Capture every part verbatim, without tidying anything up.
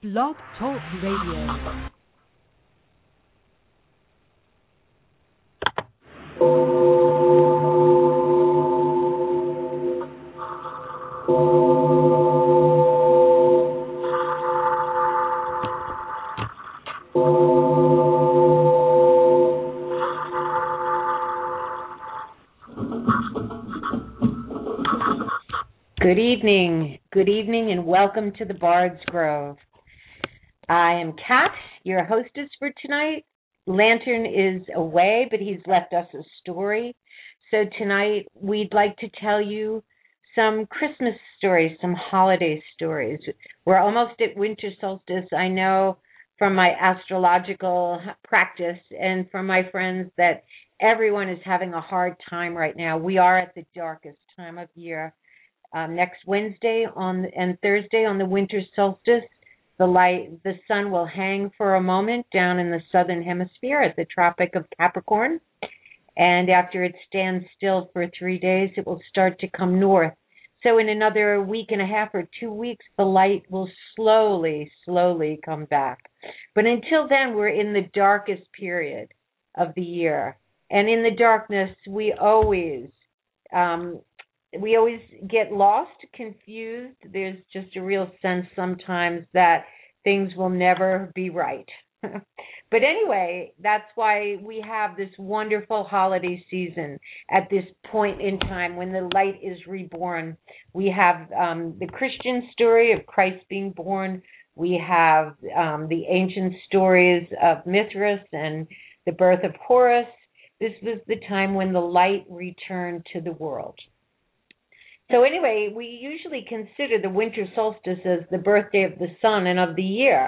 Blog Talk Radio. Good evening, good evening, and welcome to the Bard's Grove. I am Kat, your hostess for tonight. Lantern is away, but he's left us a story. So tonight we'd like to tell you some Christmas stories, some holiday stories. We're almost at winter solstice. I know from my astrological practice and from my friends that everyone is having a hard time right now. We are at the darkest time of year. Um, next Wednesday on and Thursday on the winter solstice, the light, the sun will hang for a moment down in the southern hemisphere at the Tropic of Capricorn, and after it stands still for three days, it will start to come north. So in another week and a half or two weeks, the light will slowly, slowly come back. But until then, we're in the darkest period of the year, and in the darkness, we always um, We always get lost, confused. There's just a real sense sometimes that things will never be right. But anyway, that's why we have this wonderful holiday season at this point in time when the light is reborn. We have um, the Christian story of Christ being born. We have um, the ancient stories of Mithras and the birth of Horus. This was the time when the light returned to the world. So anyway, we usually consider the winter solstice as the birthday of the sun and of the year.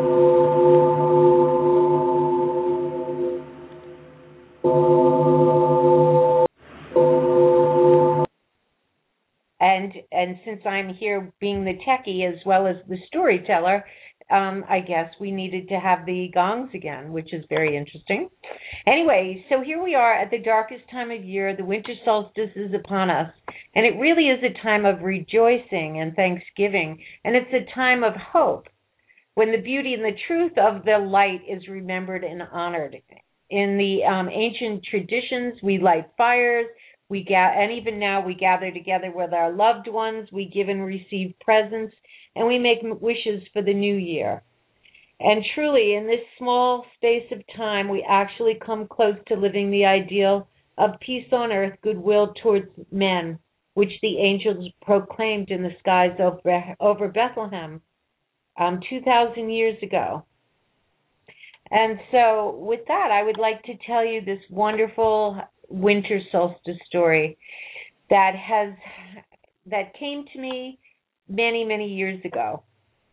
And and since I'm here being the techie as well as the storyteller, um, I guess we needed to have the gongs again, which is very interesting. Anyway, so here we are at the darkest time of year. The winter solstice is upon us. And it really is a time of rejoicing and thanksgiving. And it's a time of hope when the beauty and the truth of the light is remembered and honored. In the um, ancient traditions, we light fires. We ga- and even now we gather together with our loved ones. We give and receive presents. And we make wishes for the new year. And truly, in this small space of time, we actually come close to living the ideal of peace on earth, goodwill towards men, which the angels proclaimed in the skies over, over Bethlehem um, two thousand years ago. And so with that, I would like to tell you this wonderful winter solstice story that has that came to me many, many years ago.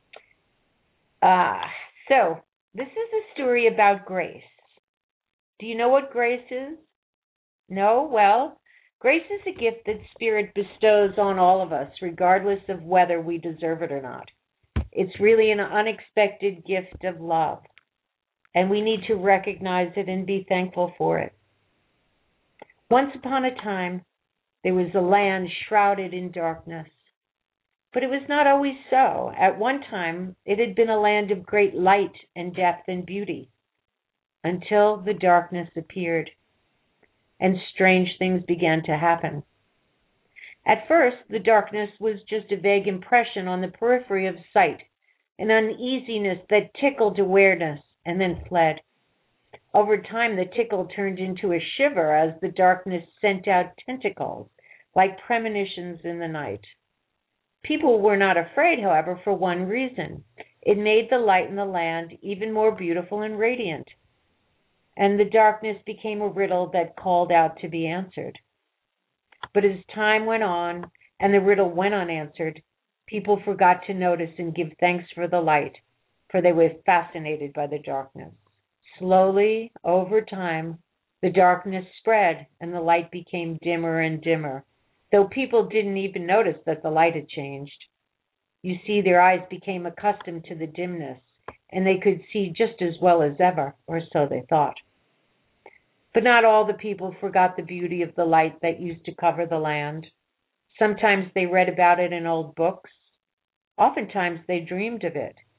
Uh, so this is a story about grace. Do you know what grace is? No? Well, grace is a gift that Spirit bestows on all of us, regardless of whether we deserve it or not. It's really an unexpected gift of love, and we need to recognize it and be thankful for it. Once upon a time, there was a land shrouded in darkness, but it was not always so. At one time, it had been a land of great light and depth and beauty, until the darkness appeared and strange things began to happen. At first, the darkness was just a vague impression on the periphery of sight, an uneasiness that tickled awareness and then fled. Over time, the tickle turned into a shiver as the darkness sent out tentacles, like premonitions in the night. People were not afraid, however, for one reason. It made the light in the land even more beautiful and radiant. And the darkness became a riddle that called out to be answered. But as time went on and the riddle went unanswered, people forgot to notice and give thanks for the light, for they were fascinated by the darkness. Slowly, over time, the darkness spread and the light became dimmer and dimmer, though people didn't even notice that the light had changed. You see, their eyes became accustomed to the dimness, and they could see just as well as ever, or so they thought. But not all the people forgot the beauty of the light that used to cover the land. Sometimes they read about it in old books. Oftentimes they dreamed of it.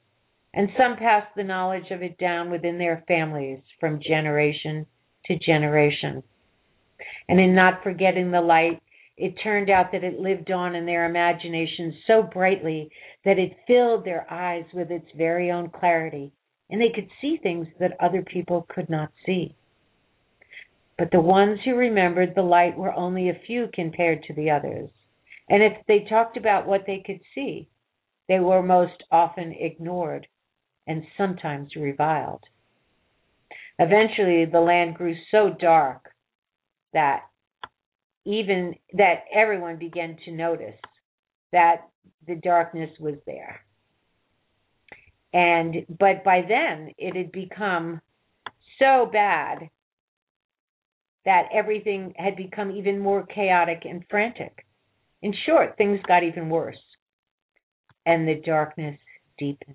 and some passed the knowledge of it down within their families from generation to generation. And in not forgetting the light, it turned out that it lived on in their imaginations so brightly that it filled their eyes with its very own clarity, and they could see things that other people could not see. But the ones who remembered the light were only a few compared to the others, and if they talked about what they could see, they were most often ignored and sometimes reviled. Eventually, the land grew so dark that even that everyone began to notice that the darkness was there. And but by then it had become so bad that everything had become even more chaotic and frantic. In short, things got even worse, and the darkness deepened.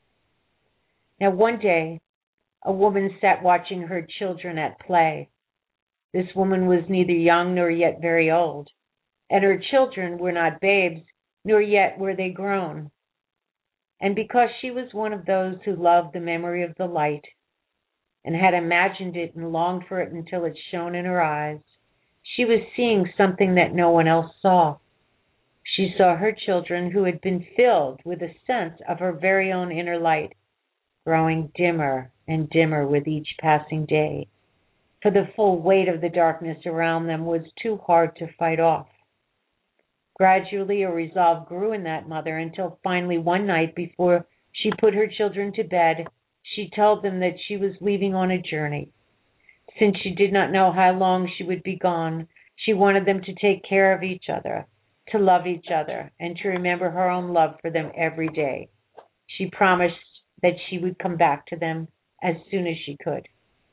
Now, one day, a woman sat watching her children at play. This woman was neither young nor yet very old, and her children were not babes, nor yet were they grown. And because she was one of those who loved the memory of the light, and had imagined it and longed for it until it shone in her eyes, she was seeing something that no one else saw. She saw her children, who had been filled with a sense of her very own inner light, growing dimmer and dimmer with each passing day, for the full weight of the darkness around them was too hard to fight off. Gradually, a resolve grew in that mother until finally one night, before she put her children to bed, she told them that she was leaving on a journey. Since she did not know how long she would be gone, she wanted them to take care of each other, to love each other, and to remember her own love for them every day. She promised that she would come back to them as soon as she could.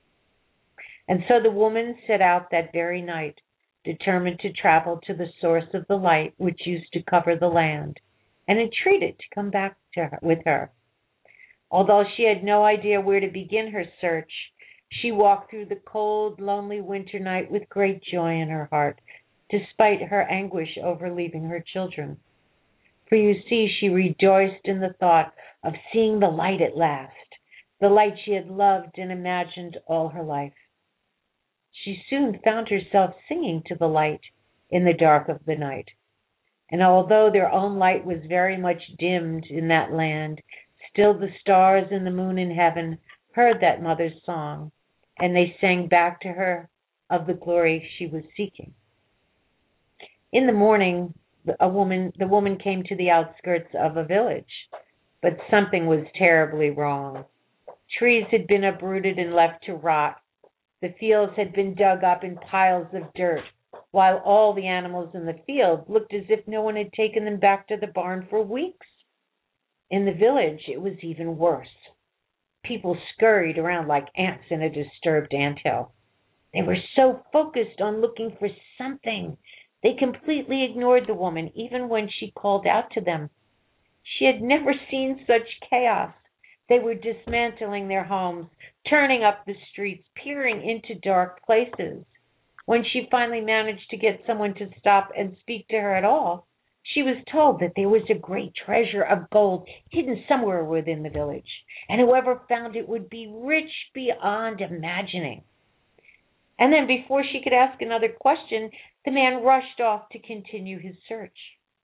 And so the woman set out that very night, determined to travel to the source of the light which used to cover the land, and entreat it to come back to her, with her. Although she had no idea where to begin her search, she walked through the cold, lonely winter night with great joy in her heart, despite her anguish over leaving her children. For you see, she rejoiced in the thought of seeing the light at last, the light she had loved and imagined all her life. She soon found herself singing to the light in the dark of the night. And although their own light was very much dimmed in that land, still the stars and the moon in heaven heard that mother's song, and they sang back to her of the glory she was seeking. In the morning, a woman, the woman came to the outskirts of a village, but something was terribly wrong. Trees had been uprooted and left to rot. The fields had been dug up in piles of dirt, while all the animals in the field looked as if no one had taken them back to the barn for weeks. In the village, it was even worse. People scurried around like ants in a disturbed anthill. They were so focused on looking for something, they completely ignored the woman, even when she called out to them. She had never seen such chaos. They were dismantling their homes, turning up the streets, peering into dark places. When she finally managed to get someone to stop and speak to her at all, she was told that there was a great treasure of gold hidden somewhere within the village, and whoever found it would be rich beyond imagining. And then before she could ask another question, the man rushed off to continue his search.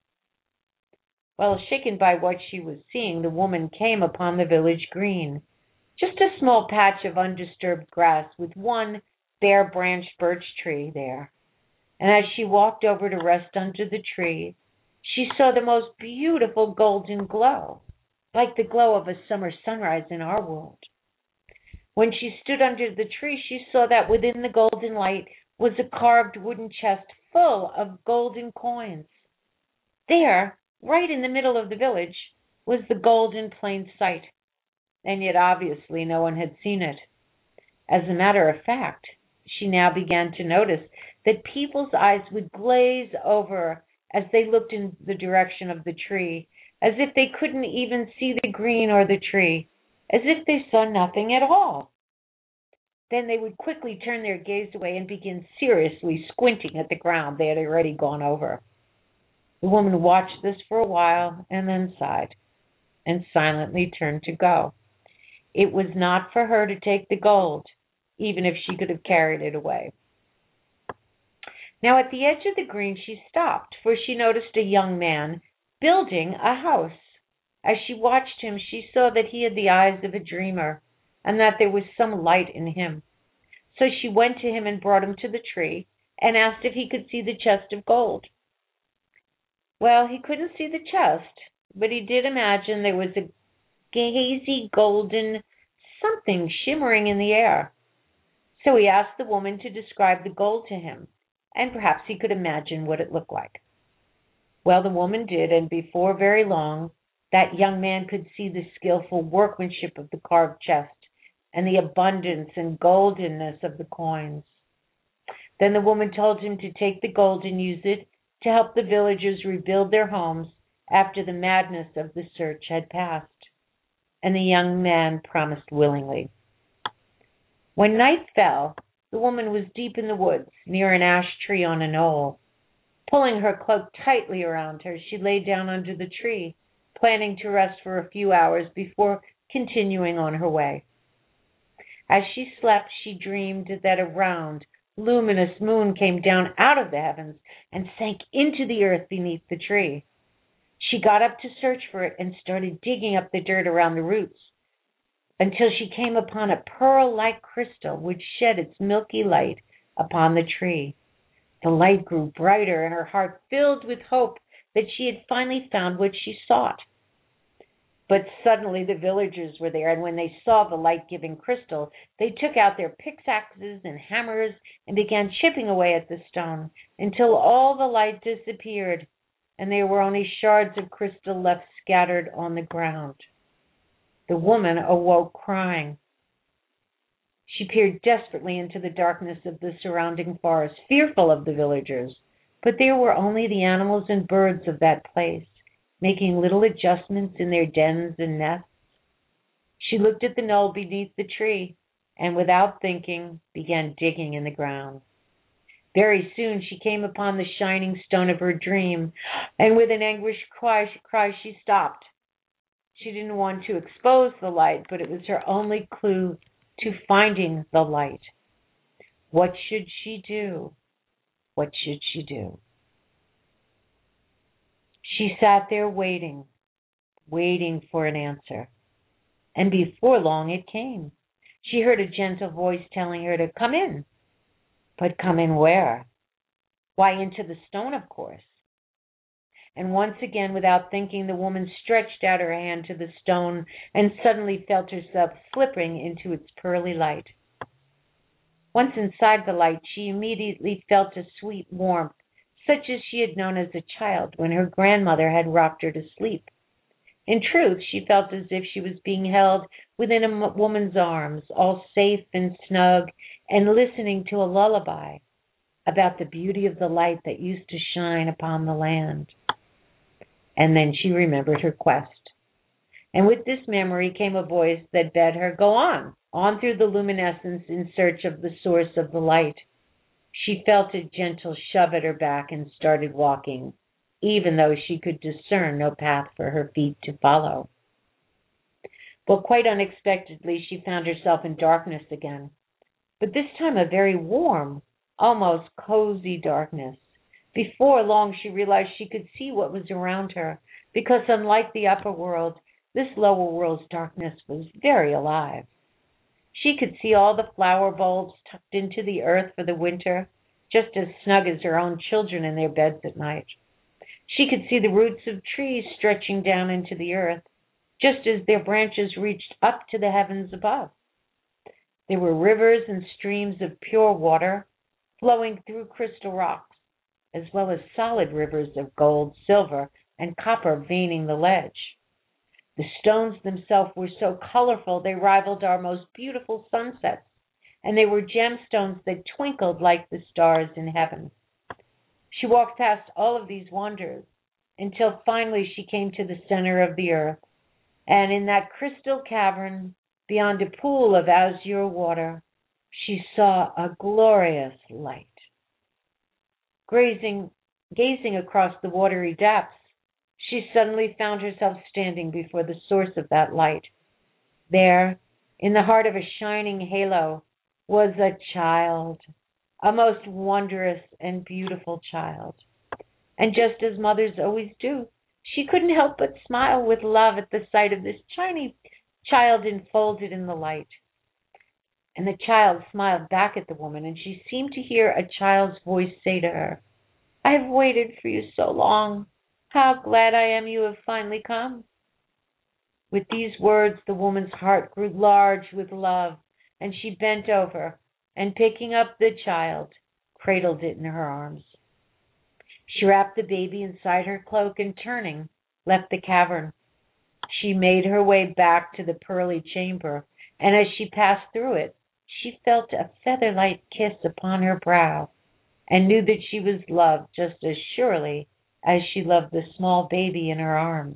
Well, shaken by what she was seeing, the woman came upon the village green, just a small patch of undisturbed grass with one bare-branched birch tree there. And as she walked over to rest under the tree, she saw the most beautiful golden glow, like the glow of a summer sunrise in our world. When she stood under the tree, she saw that within the golden light was a carved wooden chest full of golden coins. There, right in the middle of the village, was the gold in plain sight, and yet obviously no one had seen it. As a matter of fact, she now began to notice that people's eyes would glaze over as they looked in the direction of the tree, as if they couldn't even see the green or the tree, as if they saw nothing at all. Then they would quickly turn their gaze away and begin seriously squinting at the ground they had already gone over. The woman watched this for a while and then sighed and silently turned to go. It was not for her to take the gold, even if she could have carried it away. Now at the edge of the green she stopped, for she noticed a young man building a house. As she watched him, she saw that he had the eyes of a dreamer, and that there was some light in him. So she went to him and brought him to the tree, and asked if he could see the chest of gold. Well, he couldn't see the chest, but he did imagine there was a hazy golden something shimmering in the air. So he asked the woman to describe the gold to him, and perhaps he could imagine what it looked like. Well, the woman did, and before very long, that young man could see the skillful workmanship of the carved chest and the abundance and goldenness of the coins. Then the woman told him to take the gold and use it to help the villagers rebuild their homes after the madness of the search had passed. And the young man promised willingly. When night fell, the woman was deep in the woods, near an ash tree on a knoll. Pulling her cloak tightly around her, she lay down under the tree, planning to rest for a few hours before continuing on her way. As she slept, she dreamed that a round, luminous moon came down out of the heavens and sank into the earth beneath the tree. She got up to search for it and started digging up the dirt around the roots until she came upon a pearl-like crystal which shed its milky light upon the tree. The light grew brighter, and her heart filled with hope that she had finally found what she sought. But suddenly the villagers were there, and when they saw the light-giving crystal, they took out their pickaxes and hammers and began chipping away at the stone until all the light disappeared, and there were only shards of crystal left scattered on the ground. The woman awoke crying. She peered desperately into the darkness of the surrounding forest, fearful of the villagers, but there were only the animals and birds of that place, making little adjustments in their dens and nests. She looked at the knoll beneath the tree, and without thinking, began digging in the ground. Very soon she came upon the shining stone of her dream, and with an anguished cry, cry she stopped. She didn't want to expose the light, but it was her only clue to finding the light. What should she do? What should she do? She sat there waiting, waiting for an answer. And before long it came. She heard a gentle voice telling her to come in. But come in where? Why, into the stone, of course. And once again, without thinking, the woman stretched out her hand to the stone and suddenly felt herself slipping into its pearly light. Once inside the light, she immediately felt a sweet warmth, such as she had known as a child when her grandmother had rocked her to sleep. In truth, she felt as if she was being held within a woman's arms, all safe and snug, and listening to a lullaby about the beauty of the light that used to shine upon the land. And then she remembered her quest. And with this memory came a voice that bade her go on, on through the luminescence in search of the source of the light. She felt a gentle shove at her back and started walking, even though she could discern no path for her feet to follow. But quite unexpectedly, she found herself in darkness again, but this time a very warm, almost cozy darkness. Before long, she realized she could see what was around her, because unlike the upper world, this lower world's darkness was very alive. She could see all the flower bulbs tucked into the earth for the winter, just as snug as her own children in their beds at night. She could see the roots of trees stretching down into the earth, just as their branches reached up to the heavens above. There were rivers and streams of pure water flowing through crystal rocks, as well as solid rivers of gold, silver, and copper veining the ledge. The stones themselves were so colorful they rivaled our most beautiful sunsets, and they were gemstones that twinkled like the stars in heaven. She walked past all of these wonders until finally she came to the center of the earth, and in that crystal cavern, beyond a pool of azure water, she saw a glorious light. Grazing, gazing across the watery depths, She suddenly found herself standing before the source of that light. There, in the heart of a shining halo, was a child, a most wondrous and beautiful child. And just as mothers always do, she couldn't help but smile with love at the sight of this tiny child enfolded in the light. And the child smiled back at the woman, and she seemed to hear a child's voice say to her, "I have waited for you so long. How glad I am you have finally come." With these words, the woman's heart grew large with love, and she bent over and, picking up the child, cradled it in her arms. She wrapped the baby inside her cloak and, turning, left the cavern. She made her way back to the pearly chamber, and as she passed through it, she felt a feather-light kiss upon her brow, and knew that she was loved just as surely as she loved the small baby in her arms.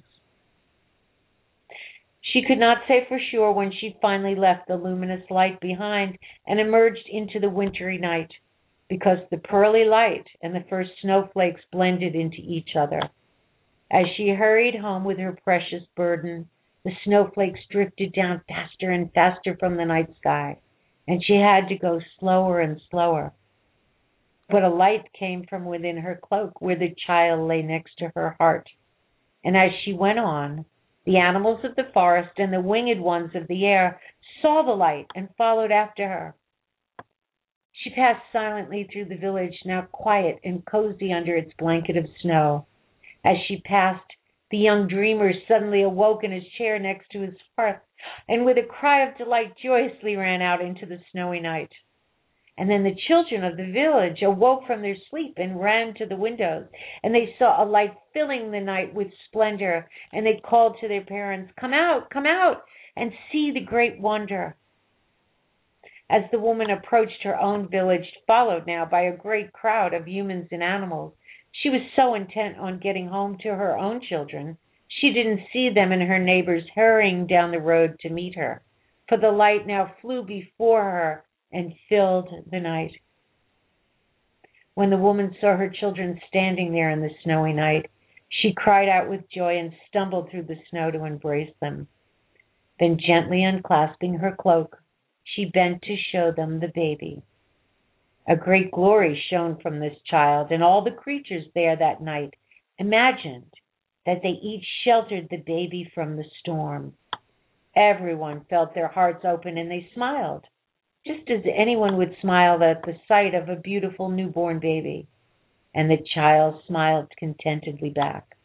She could not say for sure when she finally left the luminous light behind and emerged into the wintry night, because the pearly light and the first snowflakes blended into each other. As she hurried home with her precious burden, the snowflakes drifted down faster and faster from the night sky, and she had to go slower and slower. But a light came from within her cloak where the child lay next to her heart, and as she went on, the animals of the forest and the winged ones of the air saw the light and followed after her. She passed silently through the village, now quiet and cozy under its blanket of snow. As she passed, the young dreamer suddenly awoke in his chair next to his hearth, and with a cry of delight joyously ran out into the snowy night. And then the children of the village awoke from their sleep and ran to the windows, and they saw a light filling the night with splendor, and they called to their parents, "Come out, come out, and see the great wonder." As the woman approached her own village, followed now by a great crowd of humans and animals, she was so intent on getting home to her own children, she didn't see them and her neighbors hurrying down the road to meet her, for the light now flew before her and filled the night. When the woman saw her children standing there in the snowy night, she cried out with joy and stumbled through the snow to embrace them. Then, gently unclasping her cloak, she bent to show them the baby. A great glory shone from this child, and all the creatures there that night imagined that they each sheltered the baby from the storm. Everyone felt their hearts open, and they smiled, just as anyone would smile at the sight of a beautiful newborn baby. And the child smiled contentedly back.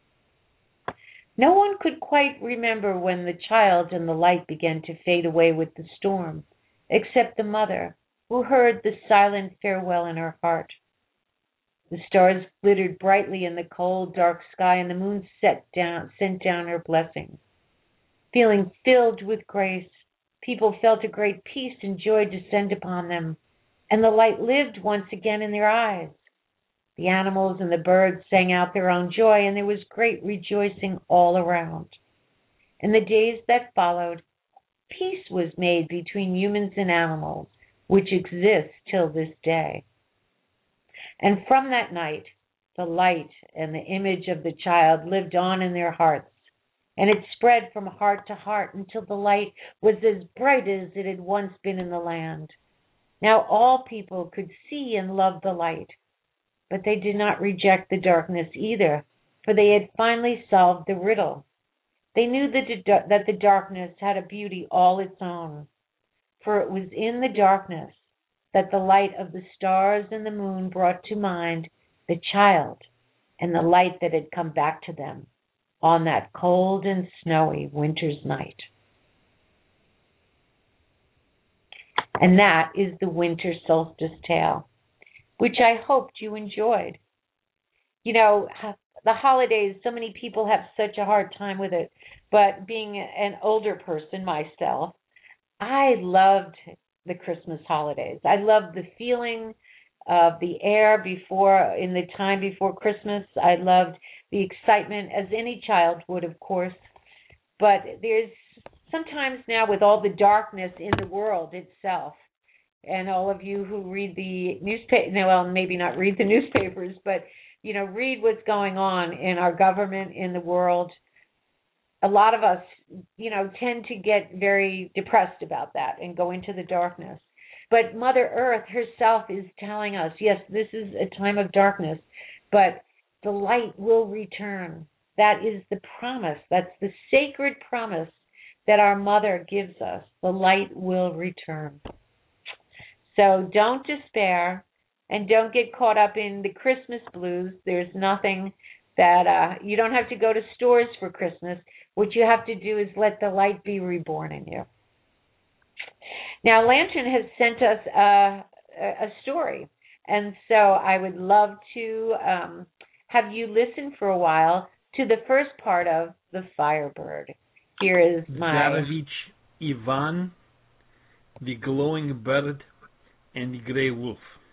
No one could quite remember when the child and the light began to fade away with the storm, except the mother, who heard the silent farewell in her heart. The stars glittered brightly in the cold, dark sky, and the moon set down, sent down her blessings. Feeling filled with grace, people felt a great peace and joy descend upon them, and the light lived once again in their eyes. The animals and the birds sang out their own joy, and there was great rejoicing all around. In the days that followed, peace was made between humans and animals, which exists till this day. And from that night, the light and the image of the child lived on in their hearts, and it spread from heart to heart until the light was as bright as it had once been in the land. Now all people could see and love the light, but they did not reject the darkness either, for they had finally solved the riddle. They knew that that the darkness had a beauty all its own, for it was in the darkness that the light of the stars and the moon brought to mind the child and the light that had come back to them on that cold and snowy winter's night. And that is the Winter Solstice Tale, which I hoped you enjoyed. You know, the holidays, so many people have such a hard time with it, but being an older person myself, I loved the Christmas holidays. I loved the feeling of the air before, in the time before Christmas. I loved the excitement, as any child would, of course. But there's sometimes now, with all the darkness in the world itself, and all of you who read the newspaper, well, maybe not read the newspapers, but you know, read what's going on in our government, in the world. A lot of us, you know, tend to get very depressed about that and go into the darkness. But Mother Earth herself is telling us, yes, this is a time of darkness, but the light will return. That is the promise. That's the sacred promise that our Mother gives us. The light will return. So don't despair and don't get caught up in the Christmas blues. There's nothing that, uh, you don't have to go to stores for Christmas. What you have to do is let the light be reborn in you. Now, Lantern has sent us a, a story, and so I would love to um, have you listen for a while to the first part of The Firebird. Here is my... Tsarevich Ivan, the Glowing Bird, and the Grey Wolf.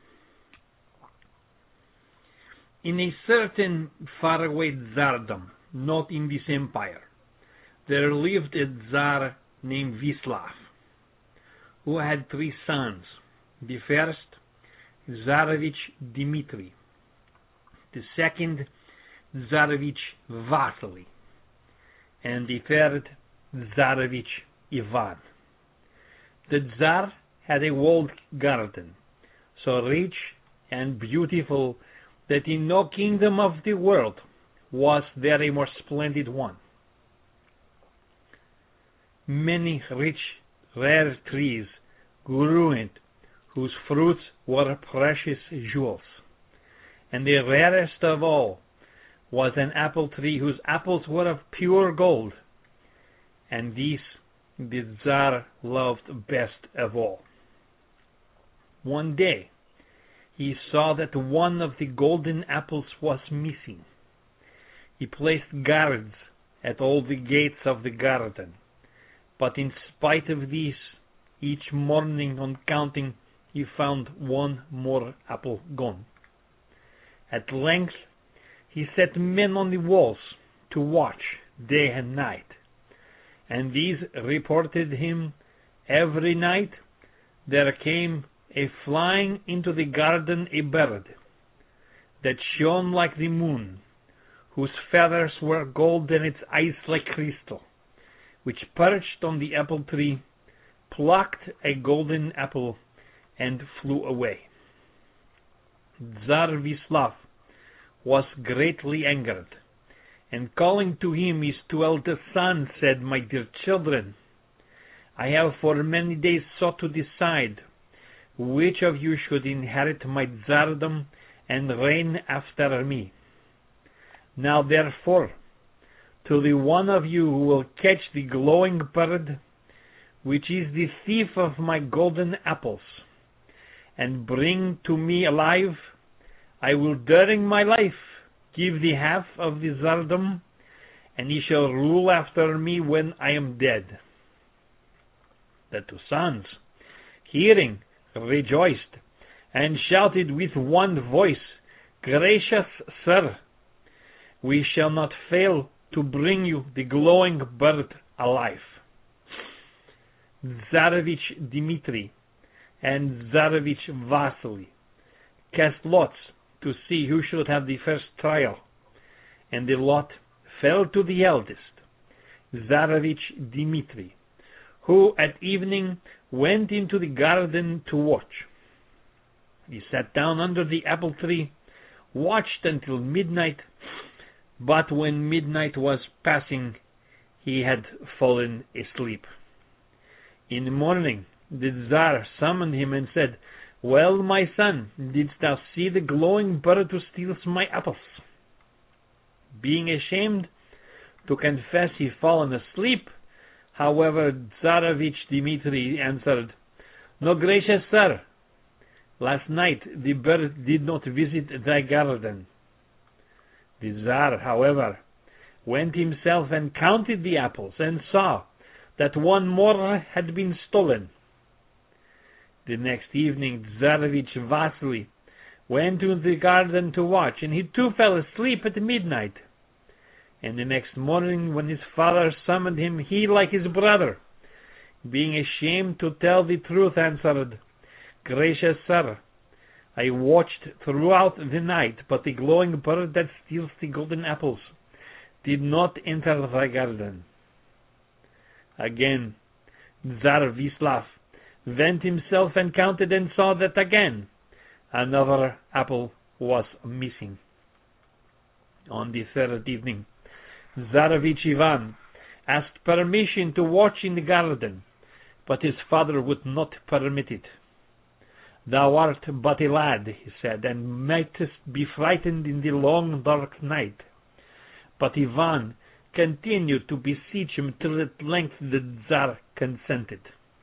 In a certain faraway tsardom, not in this empire, there lived a tsar named Vislav, who had three sons. The first, Tsarevich Dmitri. The second, Tsarevich Vasily. And the third, Tsarevich Ivan. The Tsar had a walled garden, so rich and beautiful that in no kingdom of the world was there a more splendid one. Many rich, rare trees grew in it, whose fruits were precious jewels. And the rarest of all was an apple tree whose apples were of pure gold. And these the Tsar loved best of all. One day he saw that one of the golden apples was missing. He placed guards at all the gates of the garden, but in spite of this, each morning on counting, he found one more apple gone. At length, he set men on the walls to watch day and night, and these reported him every night there came a flying into the garden a bird that shone like the moon, whose feathers were gold and its eyes like crystal, which perched on the apple tree, plucked a golden apple, and flew away. Tsar Vislav was greatly angered, and calling to him his two eldest sons, said, "My dear children, I have for many days sought to decide which of you should inherit my tsardom and reign after me. Now therefore, to the one of you who will catch the glowing bird, which is the thief of my golden apples, and bring to me alive, I will during my life give the half of the tsardom, and he shall rule after me when I am dead." The two sons, hearing, rejoiced, and shouted with one voice, "Gracious sir, we shall not fail to bring you the glowing bird alive." Tsarevich Dmitri and Tsarevich Vasily cast lots to see who should have the first trial, and the lot fell to the eldest, Tsarevich Dmitri, who at evening went into the garden to watch. He sat down under the apple tree, watched until midnight, but when midnight was passing, he had fallen asleep. In the morning, the Tsar summoned him and said, "Well, my son, didst thou see the glowing bird who steals my apples?" Being ashamed to confess he fallen asleep, however, Tsarevich Dmitri answered, "No, gracious sir, last night the bird did not visit thy garden." The Tsar, however, went himself and counted the apples, and saw that one more had been stolen. The next evening Tsarevich Vasily went to the garden to watch, and he too fell asleep at midnight. And the next morning, when his father summoned him, he, like his brother, being ashamed to tell the truth, answered, "Gracious sir, I watched throughout the night, but the glowing bird that steals the golden apples did not enter the garden. Again, Tsar Vislav went himself and counted and saw that again another apple was missing. On the third evening, Tsarevich Ivan asked permission to watch in the garden, but his father would not permit it. "Thou art but a lad," he said, "and mightest be frightened in the long dark night." But Ivan continued to beseech him till at length the Tsar consented.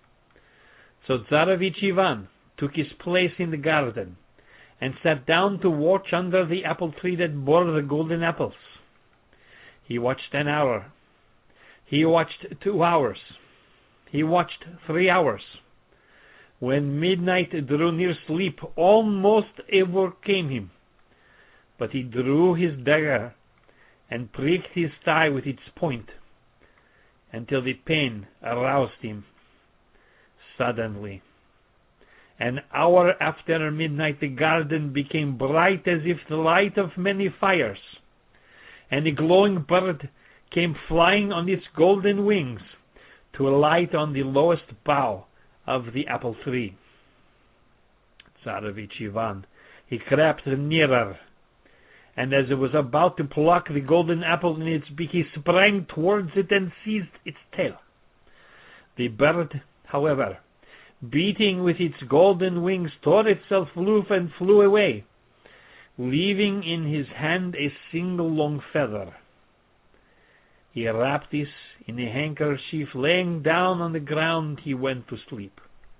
So Tsarevich Ivan took his place in the garden and sat down to watch under the apple tree that bore the golden apples. He watched an hour. He watched two hours. He watched three hours. When midnight drew near, sleep almost overcame him. But he drew his dagger and pricked his thigh with its point until the pain aroused him. Suddenly, an hour after midnight, the garden became bright as if the light of many fires, and a glowing bird came flying on its golden wings to alight on the lowest bough of the apple tree. Tsarevich Ivan, he crept nearer, and as it was about to pluck the golden apple in its beak, he sprang towards it and seized its tail. The bird, however, beating with its golden wings, tore itself loose and flew away, leaving in his hand a single long feather. He wrapped this in a handkerchief. Laying down on the ground, he went to sleep.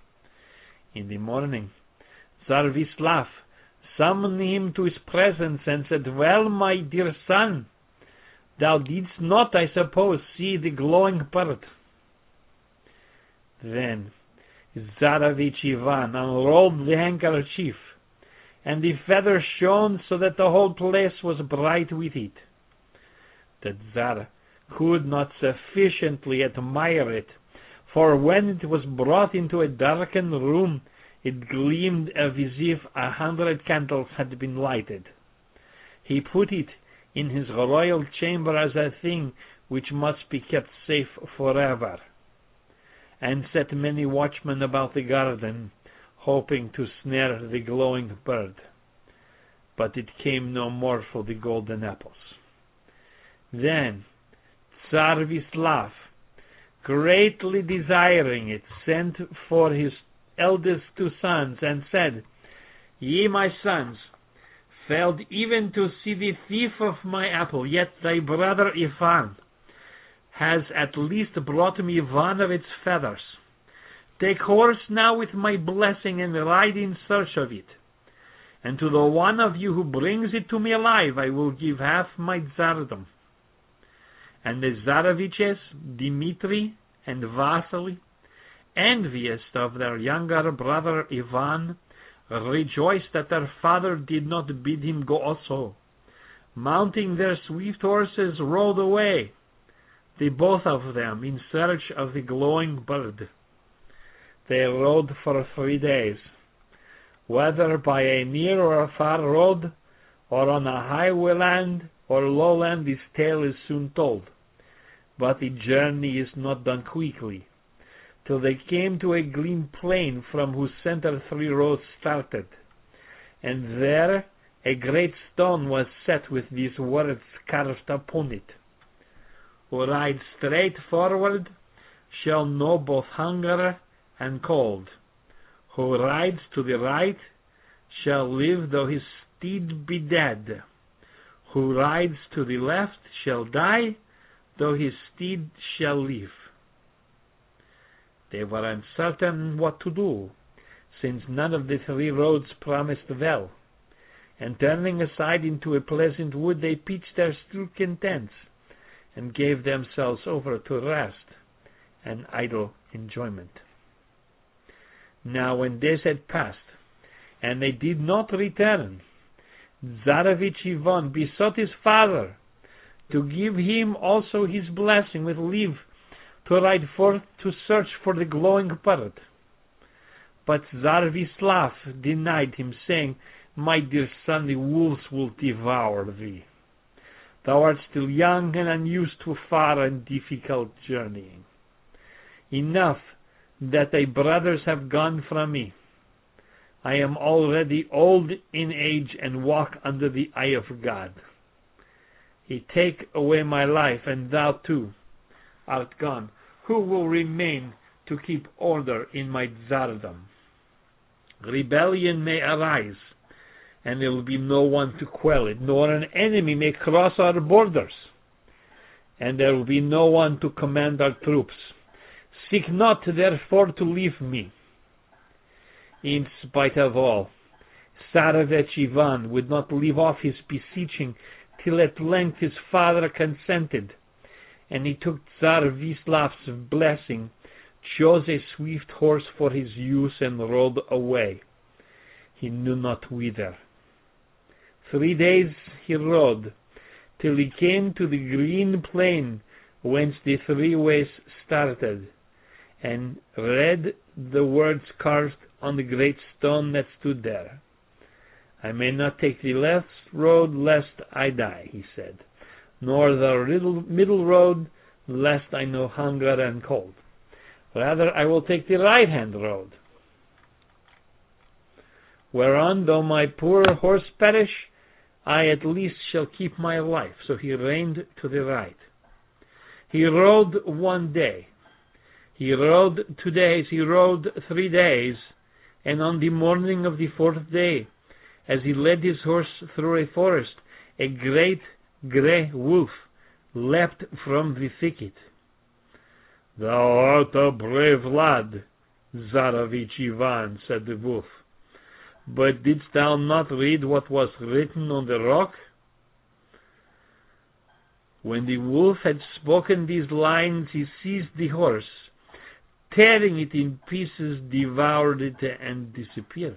In the morning, Tsar Vislav summoned him to his presence and said, "Well, my dear son, thou didst not, I suppose, see the glowing bird." Then Tsarevich Ivan unrolled the handkerchief, and the feather shone so that the whole place was bright with it. The Tsar could not sufficiently admire it, for when it was brought into a darkened room, it gleamed as if a hundred candles had been lighted. He put it in his royal chamber as a thing which must be kept safe forever, and set many watchmen about the garden, hoping to snare the glowing bird. But it came no more for the golden apples. Then Tsar Vislav, greatly desiring it, sent for his eldest two sons and said, "Ye, my sons, failed even to see the thief of my apple, yet thy brother Ivan has at least brought me one of its feathers. Take horse now with my blessing and ride in search of it. And to the one of you who brings it to me alive, I will give half my tsardom." And the Tsareviches, Dmitri and Vasily, envious of their younger brother Ivan, rejoiced that their father did not bid him go also. Mounting their swift horses, rode away, the both of them, in search of the glowing bird. They rode for three days, whether by a near or a far road, or on a highwayland or lowland, this tale is soon told. But the journey is not done quickly, till they came to a green plain from whose center three roads started, and there a great stone was set with these words carved upon it: "Who rides straight forward shall know both hunger and cold. Who rides to the right shall live though his steed be dead. Who rides to the left shall die though his steed shall live." They were uncertain what to do, since none of the three roads promised well, and turning aside into a pleasant wood, they pitched their stricken tents and gave themselves over to rest and idle enjoyment. Now when days had passed, and they did not return, Tsarevich Ivan besought his father to give him also his blessing with leave to ride forth to search for the glowing bird. But Tsar Vislav denied him, saying, "My dear son, the wolves will devour thee. Thou art still young and unused to far and difficult journeying. Enough that thy brothers have gone from me. I am already old in age and walk under the eye of God. He take away my life, and thou too art gone. Who will remain to keep order in my tsardom? Rebellion may arise, and there will be no one to quell it, nor an enemy may cross our borders, and there will be no one to command our troops. Seek not, therefore, to leave me." In spite of all, Tsarevich Ivan would not leave off his beseeching till at length his father consented, and he took Tsar Vislav's blessing, chose a swift horse for his use, and rode away, he knew not whither. Three days he rode, till he came to the green plain whence the three ways started, and read the words carved on the great stone that stood there. "I may not take the left road, lest I die," he said, "nor the middle road, lest I know hunger and cold. Rather, I will take the right-hand road, whereon, though my poor horse perish, I at least shall keep my life." So he reined to the right. He rode one day. He rode two days. He rode three days. And on the morning of the fourth day, as he led his horse through a forest, a great grey wolf leapt from the thicket. "Thou art a brave lad, Tsarevich Ivan," said the wolf. "But didst thou not read what was written on the rock?" When the wolf had spoken these lines, he seized the horse, tearing it in pieces, devoured it, and disappeared.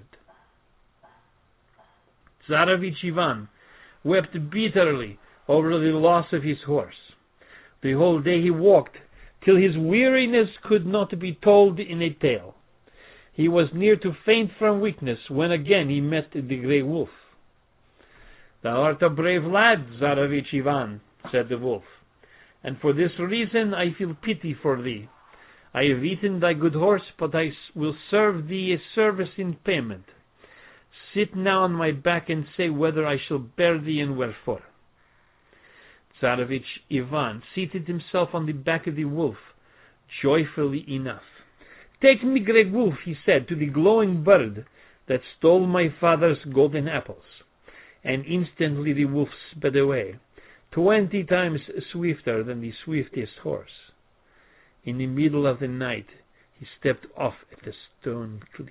Tsarevich Ivan wept bitterly over the loss of his horse. The whole day he walked, till his weariness could not be told in a tale. He was near to faint from weakness when again he met the grey wolf. "Thou art a brave lad, Tsarevich Ivan," said the wolf, "and for this reason I feel pity for thee. I have eaten thy good horse, but I will serve thee a service in payment. Sit now on my back and say whether I shall bear thee and wherefore." Tsarevich Ivan seated himself on the back of the wolf, joyfully enough. "Take me, great wolf," he said, "to the glowing bird that stole my father's golden apples." And instantly the wolf sped away, twenty times swifter than the swiftest horse. In the middle of the night, he stepped off at the stone cliff.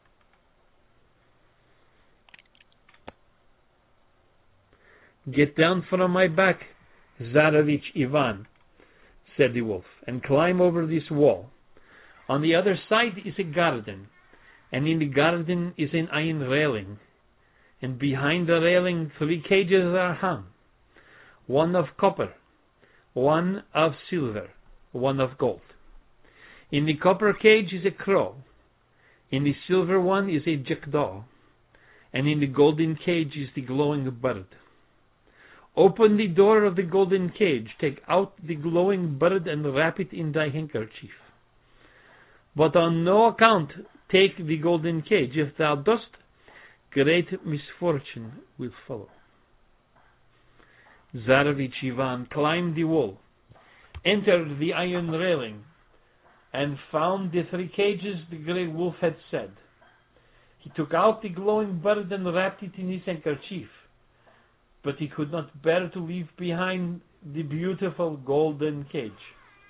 "Get down from my back, Tsarevich Ivan," said the wolf, "and climb over this wall. On the other side is a garden, and in the garden is an iron railing, and behind the railing three cages are hung, one of copper, one of silver, one of gold. In the copper cage is a crow, in the silver one is a jackdaw, and in the golden cage is the glowing bird. Open the door of the golden cage, take out the glowing bird, and wrap it in thy handkerchief. But on no account take the golden cage. If thou dost, great misfortune will follow." Tsarevich Ivan climbed the wall, entered the iron railing, and found the three cages the great wolf had said. He took out the glowing bird and wrapped it in his handkerchief, but he could not bear to leave behind the beautiful golden cage.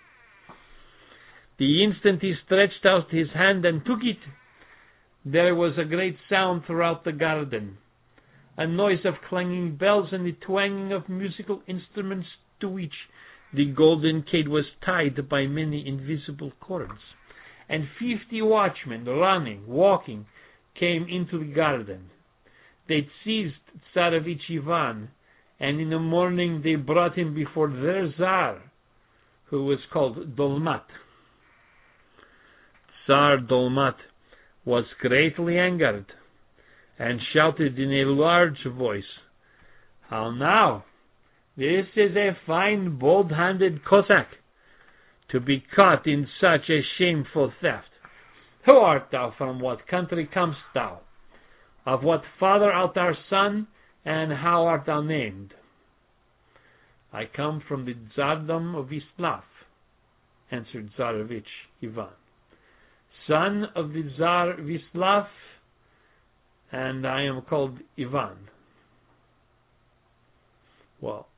The instant he stretched out his hand and took it, there was a great sound throughout the garden, a noise of clanging bells and the twanging of musical instruments to which the golden cage was tied by many invisible cords, and fifty watchmen, running, walking, came into the garden. They seized Tsarevich Ivan, and in the morning they brought him before their Tsar, who was called Dolmat. Tsar Dolmat was greatly angered, and shouted in a large voice, "How now? This is a fine bold-handed Cossack, to be caught in such a shameful theft. Who art thou? From what country comest thou? Of what father art thou son, and how art thou named?" "I come from the Tsardom of Vislav," answered Tsarevich Ivan, "son of the Tsar Vislav, and I am called Ivan." Well,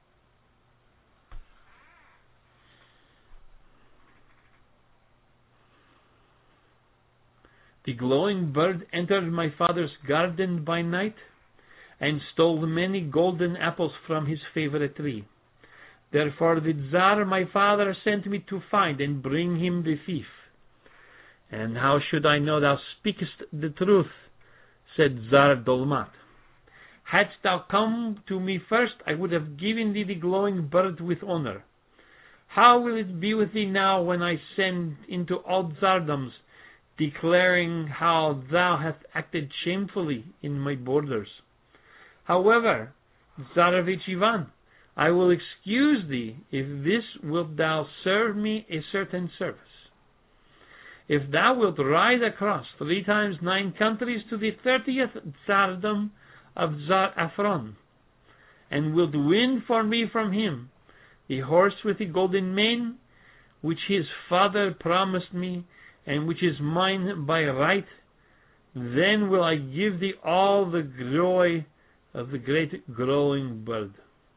the glowing bird entered my father's garden by night and stole many golden apples from his favorite tree. Therefore the Tsar my father sent me to find and bring him the thief. "And how should I know thou speakest the truth?" said Tsar Dolmat. "Hadst thou come to me first, I would have given thee the glowing bird with honor. How will it be with thee now when I send into all Tsardoms, declaring how thou hast acted shamefully in my borders? However, Tsarevich Ivan, I will excuse thee if this wilt thou serve me a certain service. If thou wilt ride across three times nine countries to the thirtieth Tsardom of Tsar Afron, and wilt win for me from him the horse with the golden mane, which his father promised me, and which is mine by right, then will I give thee all the joy of the great glowing bird."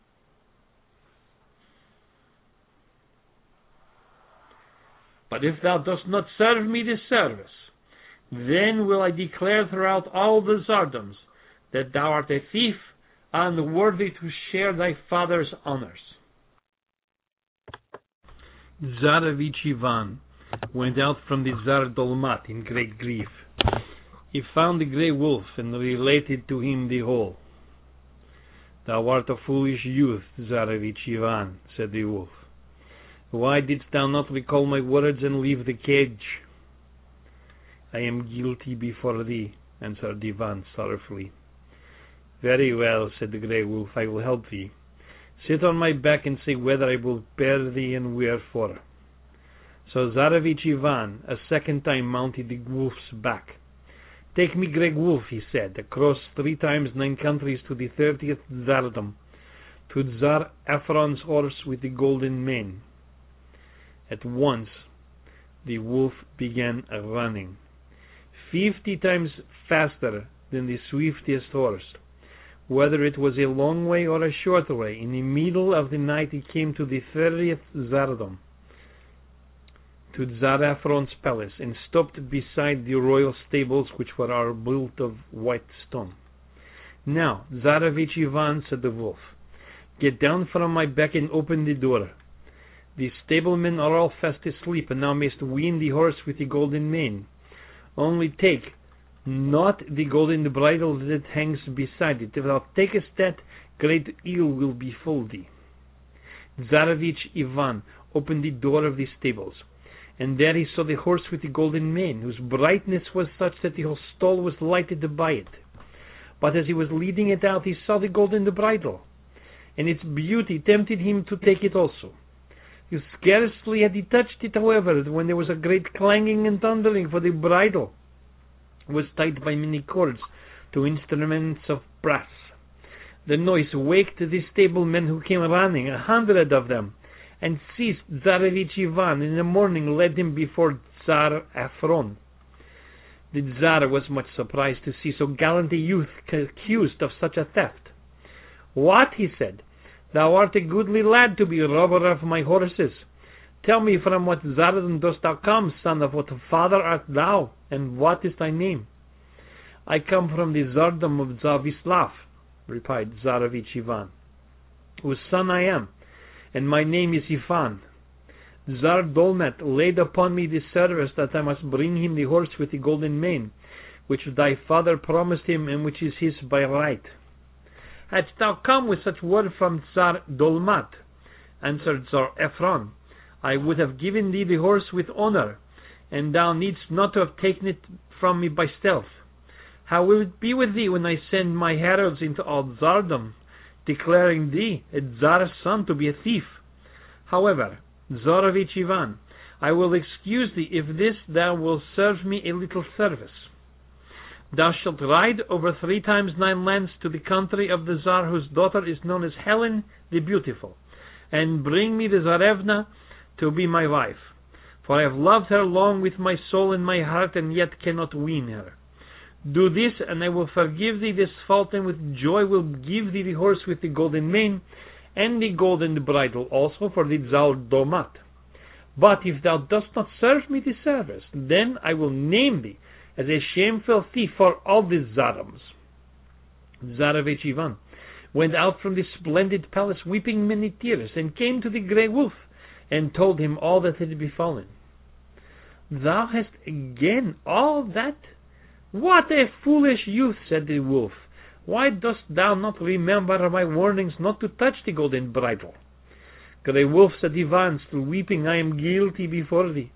"But if thou dost not serve me this service, then will I declare throughout all the Tsardoms that thou art a thief, unworthy to share thy father's honors." Tsarevich Ivan went out from the Tsar Dolmat in great grief. He found the grey wolf and related to him the whole. "Thou art a foolish youth, Tsarevich Ivan," said the wolf. "Why didst thou not recall my words and leave the cage?" "I am guilty before thee," answered Ivan sorrowfully. "Very well," said the grey wolf, "I will help thee. Sit on my back and say whether I will bear thee and wherefore." So Tsarevich Ivan a second time mounted the wolf's back. "Take me, grey wolf," he said, "across three times nine countries to the thirtieth Tsardom, to Tsar Afron's horse with the golden mane." At once the wolf began running, fifty times faster than the swiftest horse. Whether it was a long way or a short way, in the middle of the night he came to the thirtieth Tsardom, to Tsar Afron's palace, and stopped beside the royal stables, which were all built of white stone. "Now, Tsarevich Ivan," said the wolf, "get down from my back and open the door. The stablemen are all fast asleep, and thou mayst wean the horse with the golden mane. Only take not the golden bridle that hangs beside it. If thou takest that, great ill will befall thee." Tsarevich Ivan opened the door of the stables, and there he saw the horse with the golden mane, whose brightness was such that the whole stall was lighted by it. But as he was leading it out, he saw the golden bridle, and its beauty tempted him to take it also. Scarcely had he touched it, however, when there was a great clanging and thundering, for the bridle was tied by many cords to instruments of brass. The noise waked the stablemen, who came running, a hundred of them, and seized Tsarevich Ivan, and in the morning led him before Tsar Afron. The Tsar was much surprised to see so gallant a youth accused of such a theft. "What?" he said. "Thou art a goodly lad to be a robber of my horses. Tell me, from what Tsardom dost thou come, son of what father art thou, and what is thy name?" "I come from the Tsardom of Tsar Vislav," replied Tsarevich Ivan, "whose son I am, and my name is Ivan. Tsar Dolmat laid upon me the service that I must bring him the horse with the golden mane, which thy father promised him, and which is his by right." "Hadst thou come with such word from Tsar Dolmat," answered Tsar Afron, "I would have given thee the horse with honor, and thou needst not to have taken it from me by stealth. How will it be with thee when I send my heralds into all Tsardom, declaring thee, a Tsar's son, to be a thief? However, Tsarevich Ivan, I will excuse thee if this thou wilt serve me a little service. Thou shalt ride over three times nine lands to the country of the Tsar whose daughter is known as Helen the Beautiful, and bring me the Tsarevna to be my wife. For I have loved her long with my soul and my heart, and yet cannot wean her. Do this, and I will forgive thee this fault, and with joy will give thee the horse with the golden mane, and the golden bridle also for the Tsardomat. But if thou dost not serve me this service, then I will name thee as a shameful thief for all the Tsaroms. Tsarevich Ivan went out from the splendid palace weeping many tears, and came to the grey wolf, and told him all that had befallen. Thou hast again all that? What a foolish youth, said the wolf. Why dost thou not remember my warnings not to touch the golden bridle? Grey wolf, said Ivan, still weeping, I am guilty before thee.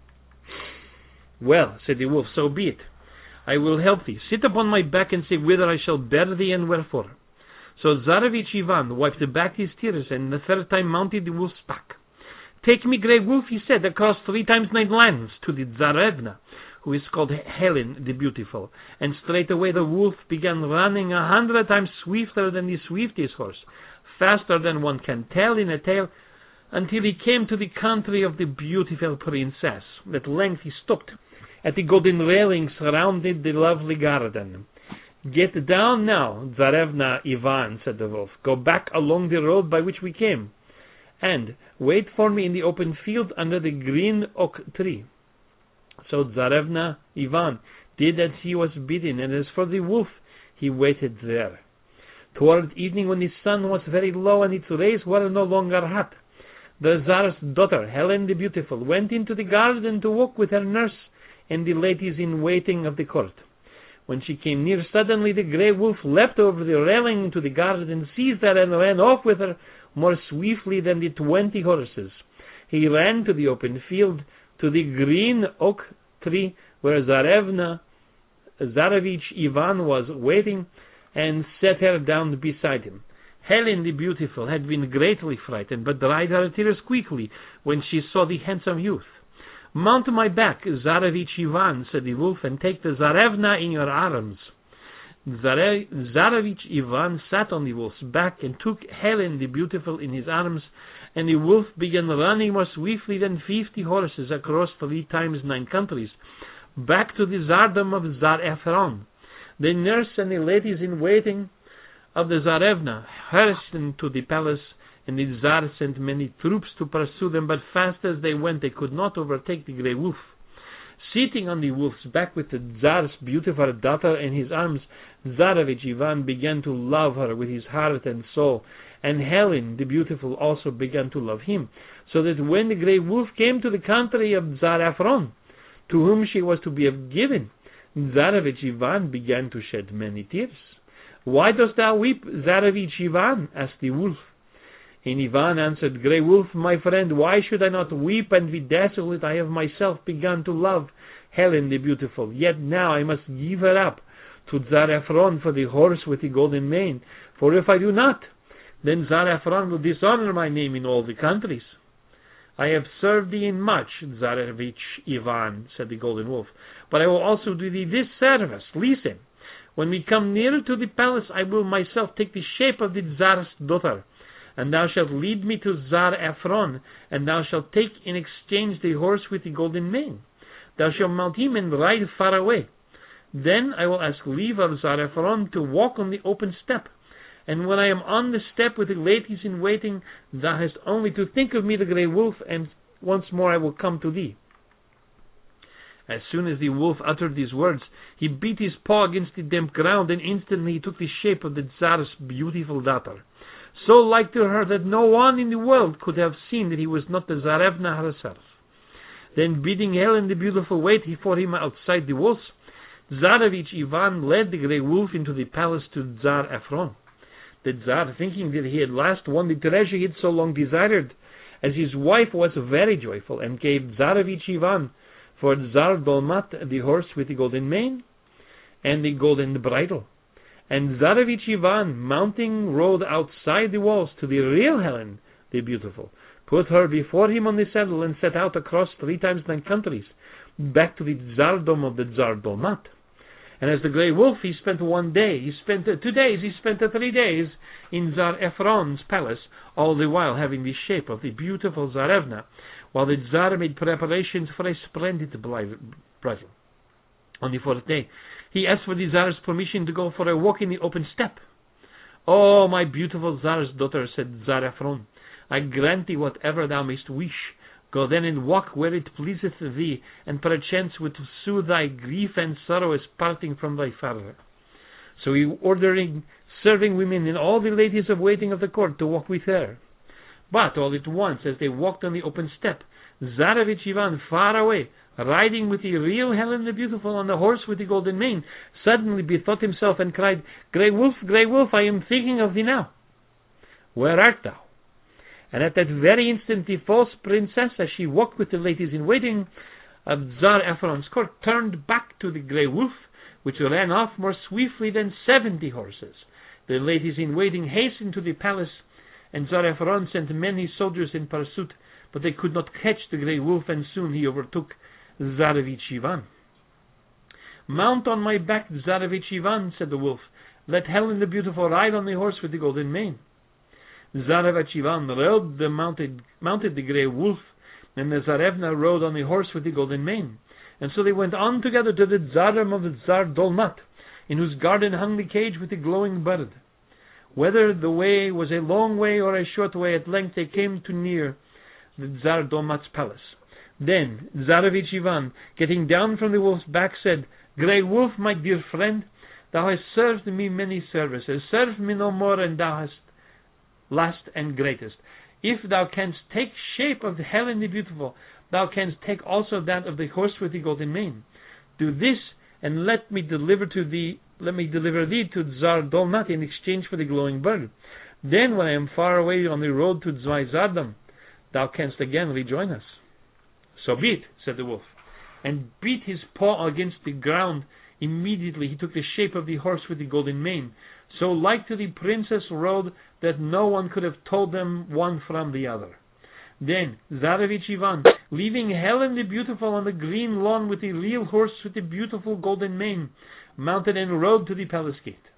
Well, said the wolf, so be it. I will help thee. Sit upon my back and say whither I shall bear thee and wherefore. So Tsarevich Ivan wiped back his tears, and the third time mounted the wolf's back. Take me, Grey Wolf, he said, across three times nine lands to the Tsarevna, who is called Helen the Beautiful. And straightway the wolf began running a hundred times swifter than the swiftest horse, faster than one can tell in a tale, until he came to the country of the beautiful princess. At length he stopped at the golden railing surrounded the lovely garden. Get down now, Tsarevna Ivan, said the wolf. Go back along the road by which we came, and wait for me in the open field under the green oak tree. So Tsarevna Ivan did as he was bidden, and as for the wolf, he waited there. Toward evening, when the sun was very low and its rays were no longer hot, the Tsar's daughter, Helen the Beautiful, went into the garden to walk with her nurse and the ladies in waiting of the court. When she came near, suddenly the grey wolf leapt over the railing into the garden, seized her, and ran off with her more swiftly than the twenty horses. He ran to the open field, to the green oak tree where Tsarevna Tsarevich Ivan was waiting, and set her down beside him. Helen the Beautiful had been greatly frightened, but dried her tears quickly when she saw the handsome youth. Mount my back, Tsarevich Ivan, said the wolf, and take the Tsarevna in your arms. Tsare- Tsarevich Ivan sat on the wolf's back and took Helen the Beautiful in his arms, and the wolf began running more swiftly than fifty horses across three times nine countries, back to the Tsardom of Tsar Ephron. The nurse and the ladies in waiting of the Tsarevna hastened to the palace, and the Tsar sent many troops to pursue them, but fast as they went they could not overtake the grey wolf. Sitting on the wolf's back with the Tsar's beautiful daughter in his arms, Tsarevich Ivan began to love her with his heart and soul, and Helen the Beautiful also began to love him, so that when the grey wolf came to the country of Tsar Ephron, to whom she was to be given, Tsarevich Ivan began to shed many tears. Why dost thou weep, Tsarevich Ivan? asked the wolf. And Ivan answered, Grey Wolf, my friend, why should I not weep and be desolate? I have myself begun to love Helen the Beautiful, yet now I must give her up to Tsar Ephron for the horse with the golden mane. For if I do not, then Tsar Ephron will dishonor my name in all the countries. I have served thee in much, Tsarevich Ivan, said the golden wolf, but I will also do thee this service. Listen, when we come nearer to the palace, I will myself take the shape of the Tsar's daughter, and thou shalt lead me to Tsar Ephron, and thou shalt take in exchange the horse with the golden mane. Thou shalt mount him and ride far away. Then I will ask leave of Tsar Ephron to walk on the open steppe, and when I am on the step with the ladies in waiting, thou hast only to think of me, the grey wolf, and once more I will come to thee. As soon as the wolf uttered these words, he beat his paw against the damp ground, and instantly he took the shape of the Tsar's beautiful daughter, so like to her that no one in the world could have seen that he was not the Tsarevna herself. Then, bidding Helen the Beautiful wait for him outside the walls, Tsarevich Ivan led the grey wolf into the palace to Tsar Ephron. The Tsar, thinking that he had last won the treasure he had so long desired, as his wife was very joyful, and gave Tsarevich Ivan for Tsar Dolmat, the horse with the golden mane and the golden bridle. And Tsarevich Ivan, mounting, rode outside the walls to the real Helen the Beautiful, put her before him on the saddle, and set out across three times nine countries, back to the Tsardom of the Tsar Dolmat. And as the Grey Wolf, he spent one day, he spent uh, two days, he spent uh, three days in Tsar Ephron's palace, all the while having the shape of the beautiful Tsarevna, while the Tsar made preparations for a splendid bridal. On the fourth day, he asked for the Tsar's permission to go for a walk in the open steppe. "Oh, my beautiful Tsar's daughter," said Tsar Ephron, "I grant thee whatever thou mayst wish. Go then and walk where it pleaseth thee, and perchance would soothe thy grief and sorrow as parting from thy father." So he ordering serving women and all the ladies of waiting of the court to walk with her. But all at once, as they walked on the open steppe, Tsarevich Ivan, far away, riding with the real Helen the Beautiful on the horse with the golden mane, suddenly bethought himself and cried, "Grey Wolf, Grey Wolf, I am thinking of thee now. Where art thou?" And at that very instant the false princess, as she walked with the ladies in waiting of Tsar Ephron's court, turned back to the Grey Wolf, which ran off more swiftly than seventy horses. The ladies in waiting hastened to the palace, and Tsar Ephron sent many soldiers in pursuit, but they could not catch the Grey Wolf, and soon he overtook Tsarevich Ivan. "Mount on my back, Tsarevich Ivan," said the wolf. "Let Helen the Beautiful ride on the horse with the golden mane." Tsarevich Ivan rode the mounted, mounted the Grey Wolf, and the Tsarevna rode on the horse with the golden mane. And so they went on together to the Tsardom of the Tsar Dolmat, in whose garden hung the cage with the glowing bird. Whether the way was a long way or a short way, at length they came to near the Tsar Dolmat's palace. Then Tsarevich Ivan, getting down from the wolf's back, said, "Grey Wolf, my dear friend, thou hast served me many services. Serve me no more, and thou hast last and greatest. If thou canst take shape of Helen the Beautiful, thou canst take also that of the horse with the golden mane. Do this, and let me deliver to thee, let me deliver thee to Tsar Dolmat in exchange for the glowing bird. Then, when I am far away on the road to Zweitzardom, thou canst again rejoin us." "So be it," said the wolf, and beat his paw against the ground. Immediately he took the shape of the horse with the golden mane, so like to the princess rode that no one could have told them one from the other. Then Tsarevich Ivan, leaving Helen the Beautiful on the green lawn with the real horse with the beautiful golden mane, mounted and rode to the palace gate.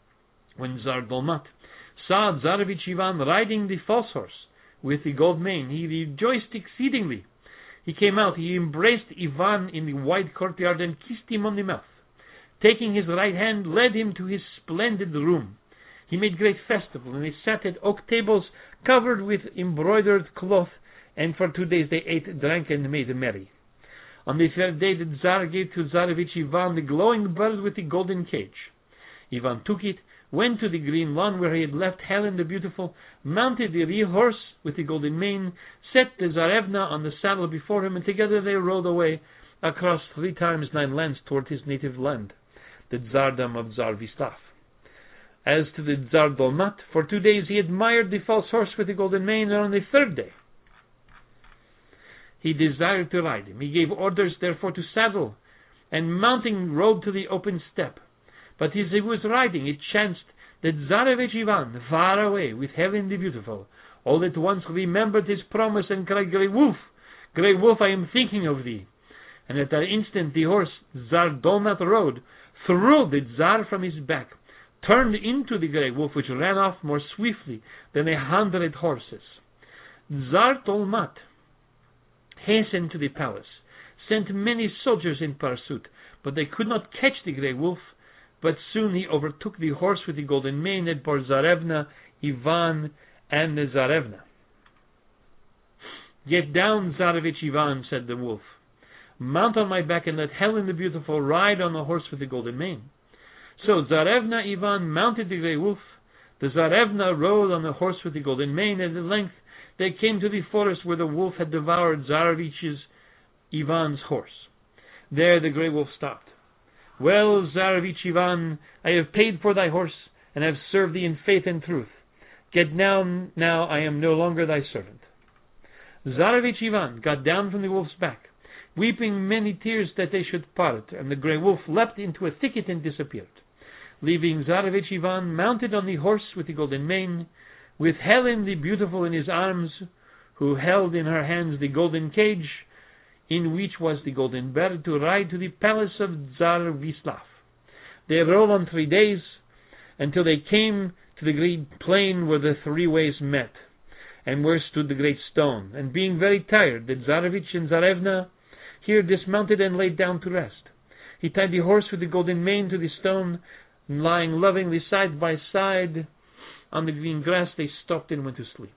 When Tsar Dolmat saw Tsarevich Ivan riding the false horse with the gold mane, he rejoiced exceedingly. He came out, he embraced Ivan in the wide courtyard and kissed him on the mouth. Taking his right hand, led him to his splendid room. He made great festival, and they sat at oak tables covered with embroidered cloth, and for two days they ate, drank, and made merry. On the third day the Tsar gave to Tsarevich Ivan the glowing bird with the golden cage. Ivan took it, went to the green lawn where he had left Helen the Beautiful, mounted the real horse with the golden mane, set the Tsarevna on the saddle before him, and together they rode away across three times nine lands toward his native land, the Tsardom of Tsar Vistav. As to the Tsar Dolmat, for two days he admired the false horse with the golden mane, and on the third day he desired to ride him. He gave orders, therefore, to saddle, and mounting rode to the open steppe. But as he was riding, it chanced that Tsarevich Ivan, far away with Helen the Beautiful, all at once remembered his promise and cried, "Grey Wolf, Grey Wolf, I am thinking of thee." And at that instant the horse Tsar Dolmat rode threw the Tsar from his back, turned into the Grey Wolf, which ran off more swiftly than a hundred horses. Tsar Dolmat hastened to the palace, sent many soldiers in pursuit, but they could not catch the Grey Wolf. But soon he overtook the horse with the golden mane that bore Tsarevna, Ivan, and the Tsarevna. "Get down, Tsarevich Ivan," said the wolf. "Mount on my back and let Helen the Beautiful ride on the horse with the golden mane." So Tsarevna Ivan mounted the Grey Wolf. The Tsarevna rode on the horse with the golden mane, and at length they came to the forest where the wolf had devoured Tsarevich Ivan's horse. There the Grey Wolf stopped. "Well, Tsarevich Ivan, I have paid for thy horse, and have served thee in faith and truth. Get down now, I am no longer thy servant." Tsarevich Ivan got down from the wolf's back, weeping many tears that they should part, and the grey wolf leapt into a thicket and disappeared, leaving Tsarevich Ivan mounted on the horse with the golden mane, with Helen the beautiful in his arms, who held in her hands the golden cage, in which was the golden bird, to ride to the palace of Tsar Vislav. They rode on three days, until they came to the great plain where the three ways met, and where stood the great stone. And being very tired, the Tsarevich and Tsarevna here dismounted and laid down to rest. He tied the horse with the golden mane to the stone, and lying lovingly side by side on the green grass, they stopped and went to sleep.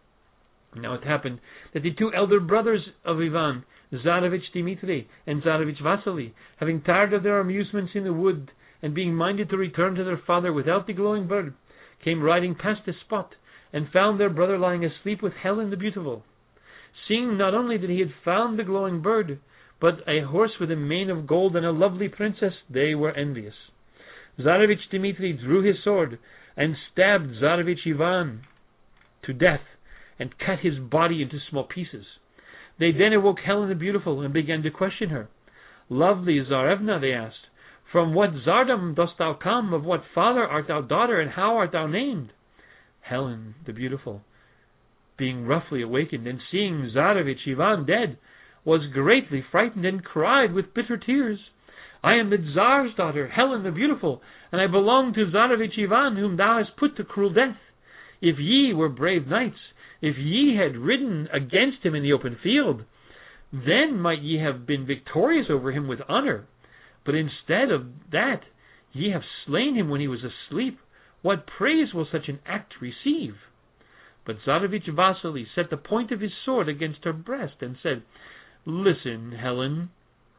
Now it happened that the two elder brothers of Ivan, Tsarevich Dmitri and Tsarevich Vasily, having tired of their amusements in the wood, and being minded to return to their father without the glowing bird, came riding past the spot, and found their brother lying asleep with Helen the beautiful. Seeing not only that he had found the glowing bird, but a horse with a mane of gold and a lovely princess, they were envious. Tsarevich Dmitri drew his sword, and stabbed Tsarevich Ivan to death, and cut his body into small pieces. They then awoke Helen the beautiful, and began to question her. "Lovely Tsarevna," they asked, "from what tsardom dost thou come? Of what father art thou daughter, and how art thou named?" Helen the beautiful, being roughly awakened, and seeing Tsarevich Ivan dead, was greatly frightened, and cried with bitter tears, "I am the Tsar's daughter, Helen the beautiful, and I belong to Tsarevich Ivan, whom thou hast put to cruel death. If ye were brave knights, if ye had ridden against him in the open field, then might ye have been victorious over him with honor. But instead of that, ye have slain him when he was asleep. What praise will such an act receive?" But Tsarevich Vasily set the point of his sword against her breast, and said, "Listen, Helen.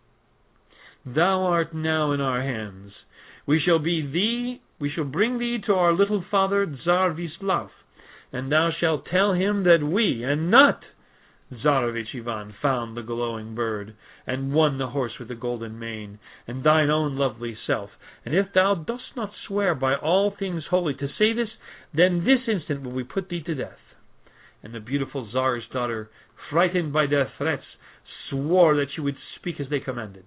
Thou art now in our hands. We shall be thee, we shall bring thee to our little father Tsar Vislav, and thou shalt tell him that we, and not Tsarevich Ivan, found the glowing bird, and won the horse with the golden mane, and thine own lovely self. And if thou dost not swear by all things holy to say this, then this instant will we put thee to death." And the beautiful Tsar's daughter, frightened by their threats, swore that she would speak as they commanded.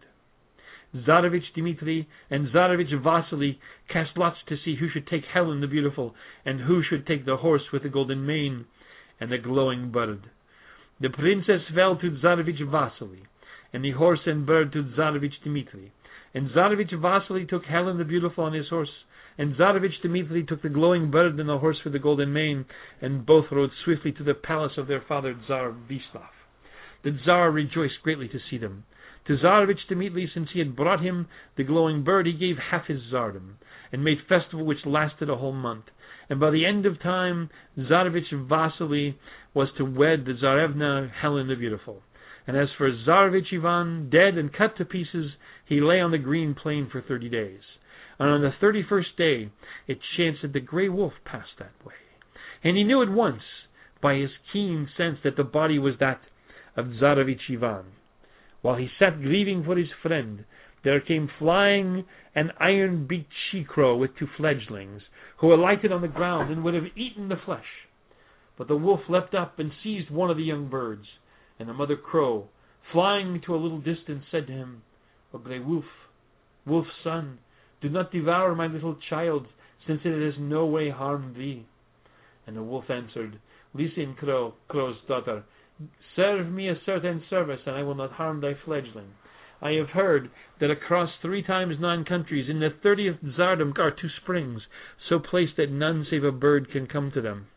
Tsarevich Dmitri and Tsarevich Vasily cast lots to see who should take Helen the beautiful, and who should take the horse with the golden mane and the glowing bird. The princess fell to Tsarevich Vasily, and the horse and bird to Tsarevich Dmitri. And Tsarevich Vasily took Helen the beautiful on his horse, and Tsarevich Dmitri took the glowing bird and the horse with the golden mane, and both rode swiftly to the palace of their father Tsar Vislav. The Tsar rejoiced greatly to see them. To Tsarevich Dmitri, since he had brought him the glowing bird, he gave half his tsardom, and made festival which lasted a whole month. And by the end of time, Tsarevich Vasily was to wed the Tsarevna Helen the beautiful. And as for Tsarevich Ivan, dead and cut to pieces, he lay on the green plain for thirty days. And on the thirty-first day, it chanced that the grey wolf passed that way. And he knew at once, by his keen sense, that the body was that of Tsarevich Ivan. While he sat grieving for his friend, there came flying an iron-beaked she-crow with two fledglings, who alighted on the ground and would have eaten the flesh. But the wolf leapt up and seized one of the young birds, and the mother crow, flying to a little distance, said to him, "O grey wolf, wolf's son, do not devour my little child, since it has no way harmed thee." And the wolf answered, "Listen, crow, crow's daughter, serve me a certain service, and I will not harm thy fledgling. I have heard that across three times nine countries, in the thirtieth tsardom, are two springs, so placed that none save a bird can come to them,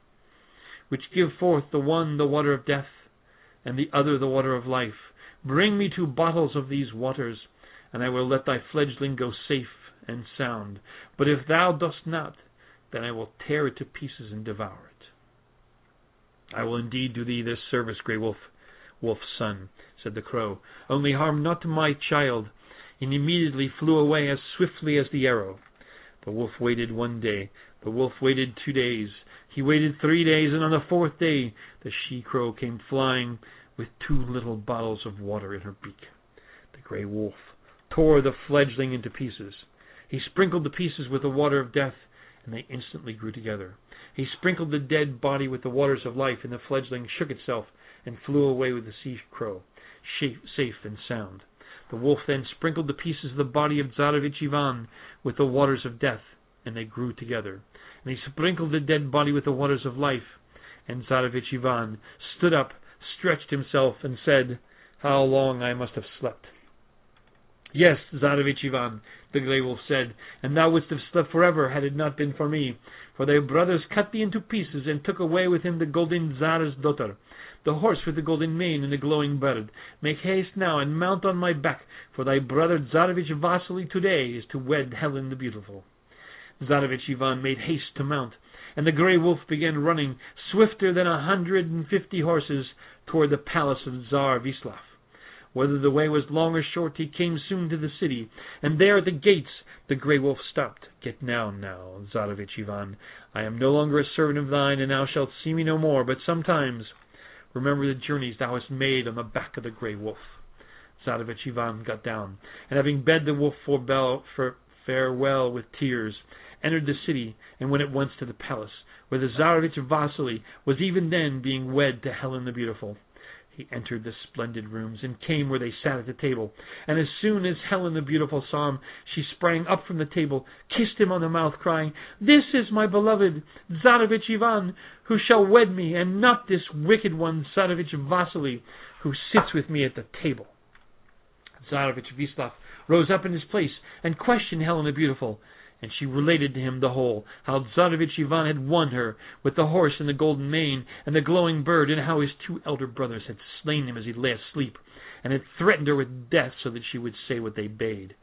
which give forth the one the water of death, and the other the water of life. Bring me two bottles of these waters, and I will let thy fledgling go safe and sound. But if thou dost not, then I will tear it to pieces and devour it." "I will indeed do thee this service, grey wolf, wolf's son," said the crow. "Only harm not my child." And immediately flew away as swiftly as the arrow. The wolf waited one day. The wolf waited two days. He waited three days, and on the fourth day the she-crow came flying with two little bottles of water in her beak. The grey wolf tore the fledgling into pieces. He sprinkled the pieces with the water of death, and they instantly grew together. He sprinkled the dead body with the waters of life, and the fledgling shook itself and flew away with the sea-crow. safe and sound. The wolf then sprinkled the pieces of the body of Tsarevich Ivan with the waters of death, and they grew together. And he sprinkled the dead body with the waters of life. And Tsarevich Ivan stood up, stretched himself, and said, "How long I must have slept." "Yes, Tsarevich Ivan," the grey wolf said, "and thou wouldst have slept forever had it not been for me. For thy brothers cut thee into pieces and took away with him the golden Tsar's daughter, the horse with the golden mane and the glowing bird. Make haste now and mount on my back, for thy brother Tsarevich Vasily today is to wed Helen the Beautiful." Tsarevich Ivan made haste to mount, and the grey wolf began running, swifter than a hundred and fifty horses, toward the palace of Tsar Vislav. Whether the way was long or short, he came soon to the city, and there at the gates the grey wolf stopped. "Get down now, Tsarevich Ivan. I am no longer a servant of thine, and thou shalt see me no more, but sometimes remember the journeys thou hast made on the back of the grey wolf." Tsarevich Ivan got down, and having bade the wolf for farewell with tears, entered the city and went at once to the palace, where the Tsarevich Vasily was even then being wed to Helen the Beautiful. He entered the splendid rooms and came where they sat at the table. And as soon as Helen the Beautiful saw him, she sprang up from the table, kissed him on the mouth, crying, "This is my beloved Tsarevich Ivan, who shall wed me, and not this wicked one Tsarevich Vasily, who sits with me at the table." Tsarevich Vislav rose up in his place and questioned Helen the Beautiful. And she related to him the whole, how Tsarevich Ivan had won her with the horse and the golden mane and the glowing bird, and how his two elder brothers had slain him as he lay asleep, and had threatened her with death so that she would say what they bade.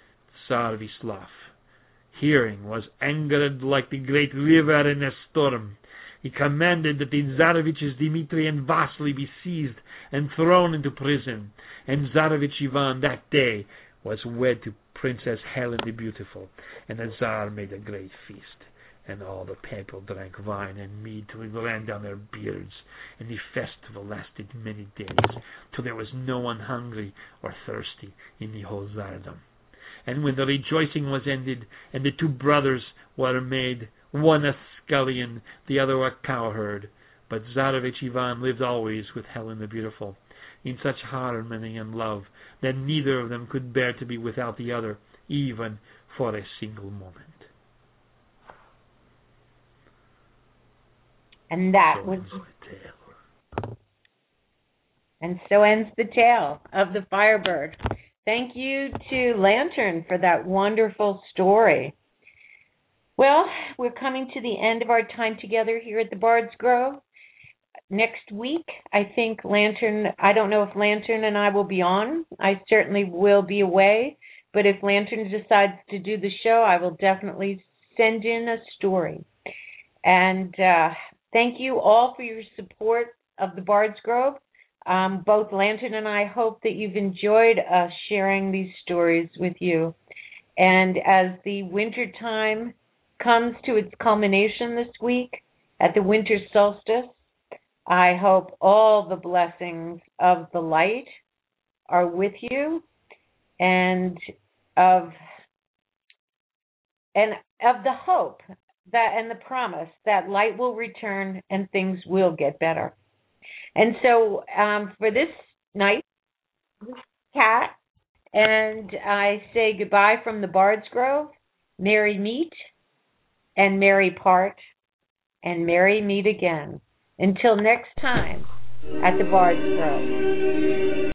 Tsar Vislav, hearing, was angered like the great river in a storm. He commanded that the Tsareviches Dmitri and Vasily be seized and thrown into prison, and Tsarevich Ivan that day was wed to Princess Helen the Beautiful, and the Tsar made a great feast, and all the people drank wine and mead till it ran down their beards, and the festival lasted many days, till there was no one hungry or thirsty in the whole Tsardom. And when the rejoicing was ended, and the two brothers were made, one a scullion, the other a cowherd, but Tsarevich Ivan lived always with Helen the Beautiful, in such harmony and love that neither of them could bear to be without the other, even for a single moment. And that So was, ends the tale. and so ends the tale of the Firebird. Thank you to Lantern for that wonderful story. Well, we're coming to the end of our time together here at the Bard's Grove. Next week, I think Lantern, I don't know if Lantern and I will be on. I certainly will be away. But if Lantern decides to do the show, I will definitely send in a story. And uh, thank you all for your support of the Bard's Grove. Um, both Lantern and I hope that you've enjoyed us sharing these stories with you. And as the winter time comes to its culmination this week, at the winter solstice, I hope all the blessings of the light are with you, and of and of the hope that and the promise that light will return and things will get better. And so um, for this night, Kat, and I say goodbye from the Bard's Grove. Merry meet and merry part and merry meet again. Until next time at the Bard's Grove.